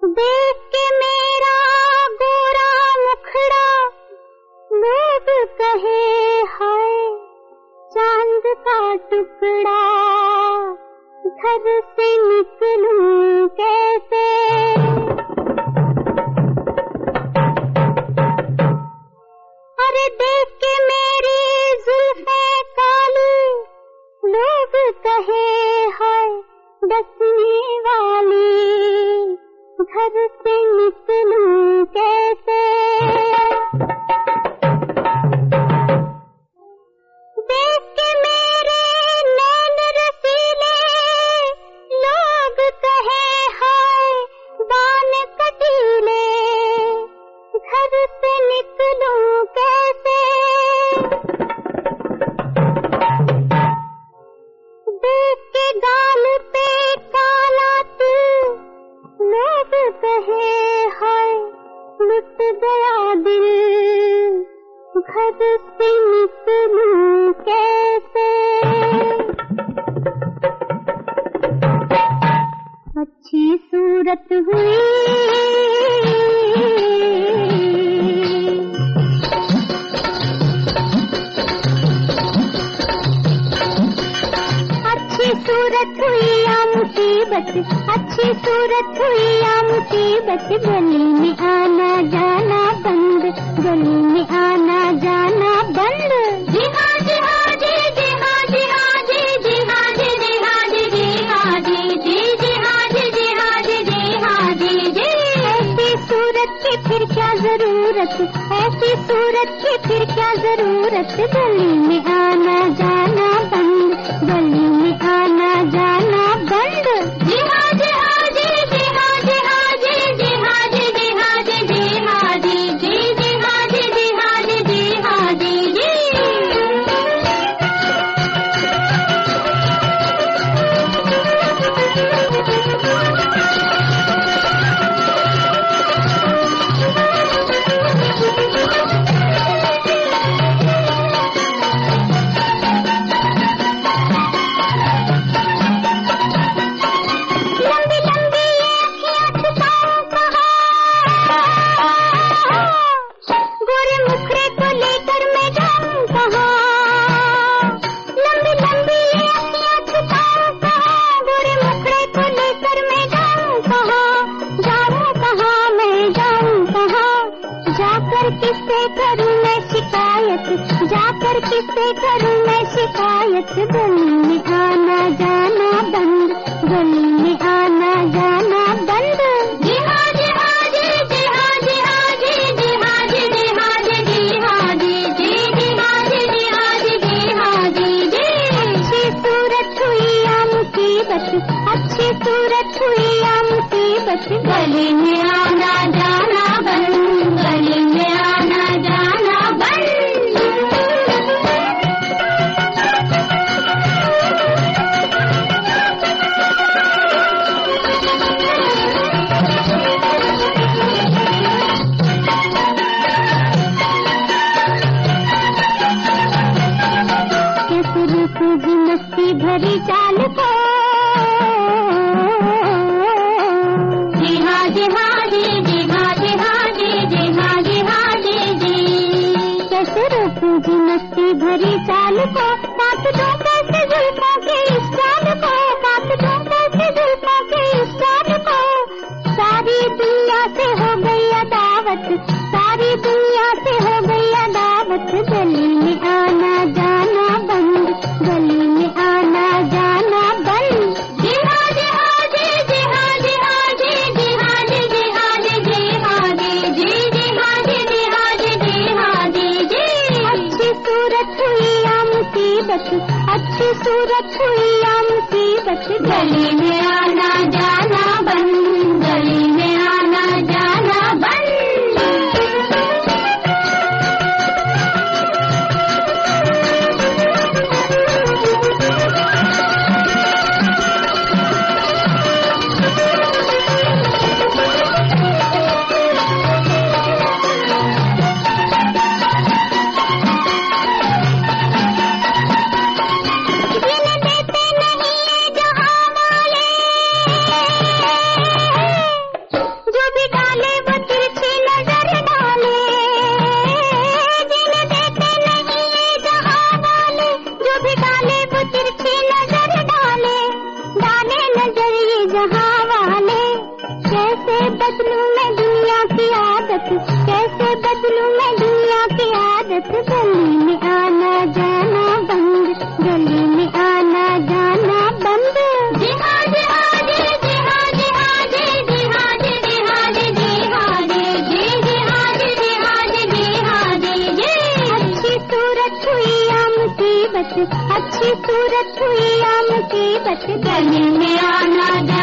देख के मेरा गोरा मुखड़ा लोग कहे हाय चांद का टुकड़ा, घर से निकलूं कैसे। अरे देख के मेरी जुल्फे काली लोग कहे हाय डसने वाली, घर से निकलूं कैसे। देख के मेरे नैन रसीले लोग कहे हाय बान कटीले, घर से निकलूं कैसे। देख के गाल पे काला तिल लोग कहे हाय लुट गया दिल, घर से निकलूं कैसे। अच्छी सूरत हुई सूरत हुई या मुसीबत, अच्छी सूरत हुई या मुसीबत, गली में आना जाना बंद, गली में आना जाना बंद। जी हाँ जी हाँ जी जी हाँ जी हाँ जी जी हाँ जी जी हाँ जी जी हाँ जी जी जी हाँ जी जी हाँ जी जी हाँ जी जी। ऐसी सूरत की फिर क्या जरूरत, ऐसी सूरत की फिर क्या जरूरत, गली में आना जाना बंद, गली में आना जाना बंद। जी हाँ जी हाँ जी जी हाँ जी हाँ जी जी हाँ जी जी हाँ जी जी हाँ जी जी जी हाँ जी जी हाँ जी जी हाँ जी जी। जाकर किससे करूं मैं शिकायत, गली में आना जाना बंद, गली में आना जाना बंद। जी हाँ जी हाँ जी जी हाँ जी हाँ जी जी हाँ जी जी हाँ जी जी हाँ जी जी जी हाँ जी जी हाँ जी जी हाँ जी जी। अच्छी सूरत हुई या मुसीबत, अच्छी सूरत हुई या मुसीबत, गली में आना जाना बंद, गली में आना जाना बंद। मस्ती भरी चाल को, जी हाँ जी हाँ जी सूरत हुई या मुसीबत, गली में आना